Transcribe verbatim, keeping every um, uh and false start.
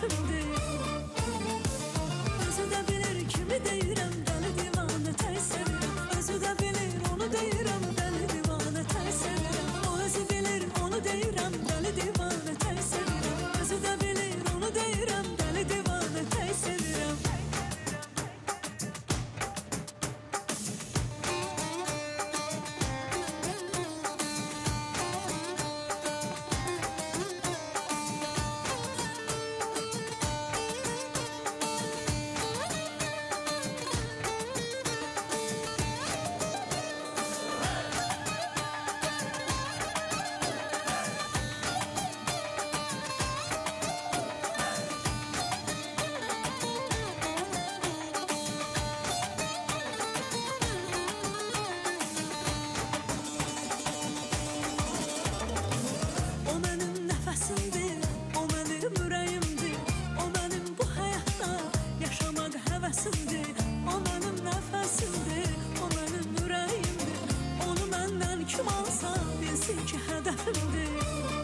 hədəfimdir. Özü də bilir kimi deyirəm, dəli divanə tək sevirəm. Özü də bilir, onu deyirəm, dəli divanə tək sevirəm. O özü bilir, onu deyirəm, dəli divanə tək sevirəm. Özü də bilir, onu deyirəm, dəli divanə tək sevirəm. O mənim ürəyimdir, o mənim bu həyatda yaşamaq həvəsimdir. O mənim nəfəsimdir, o mənim ürəyimdir. Onu məndən kim alsa bilsin ki hədəfimdir.